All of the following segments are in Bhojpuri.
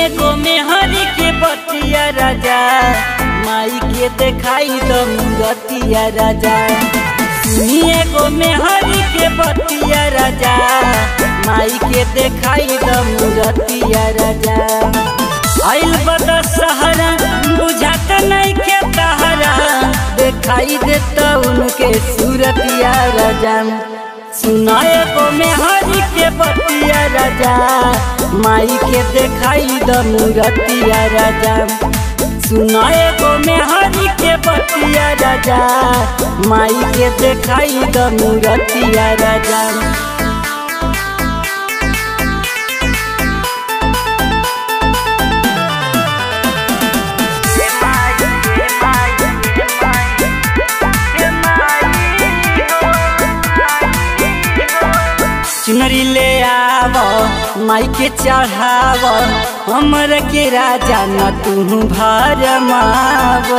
एगो मेहरी के बतिया राजा, माई के देखाई द मूरतिया राजा। सुनी एगो मेहरी के बतिया राजा, माई के देखाई द मूरतिया राजा। आइल बदा सहारा बुझात नहीं के तहरा, देखाई देता उनके सूरतिया राजा। सुना एगो मेहरी के बतिया राजा, माई के देखाई द मूरतिया राजा। सुना एगो मेहरी के बतिया राजा, माई के देखाई द मूरतिया राजा। चुनरी ले आव माई के चढ़ाव, हमर के राजा न तू भर माव।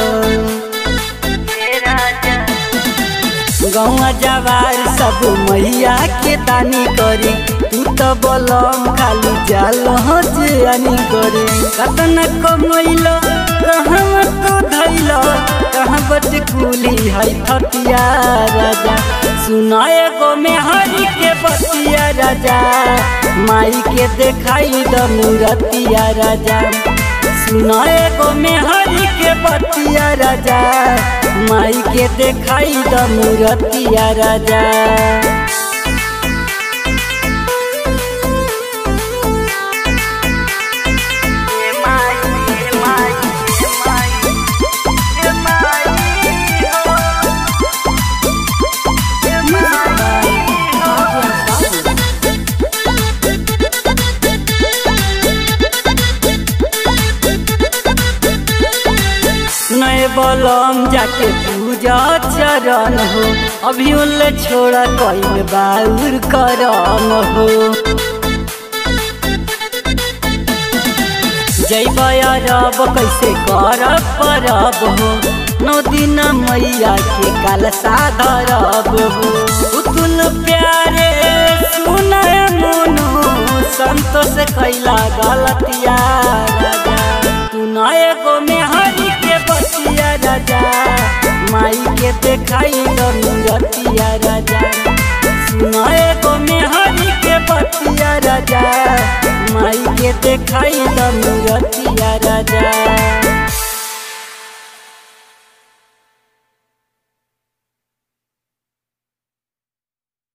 गौआ जवार सब मैया के दानी करी, तू तो बोलम खाली जाल हजानी करी। कतन कमैलो कहाँ तो धैलो, कहाँ बट कुली है थतिया राजा। सुना एगो मेहरी के बतिया राजा, माई के देखाई द मूरतिया राजा। सुना एगो मेहरी के बतिया राजा, माई के देखाई द मूरतिया राजा। नए बलम जाके पूजा चरण हो, अभी उल्ले छोड़ा कईल बाउर करम हो। जैबया रब कैसे करब परब हो, 9 दिन मैया के कलशा धरब हो। उतुल प्यारे सुनय मोनू, संतोष कैला गलतिया राजा। सुना एगो मेहरी के बतिया राजा, माई के देखाई द मूरतिया राजा। सुना एगो मेहरी के बतिया राजा, माई के देखाई द मूरतिया राजा।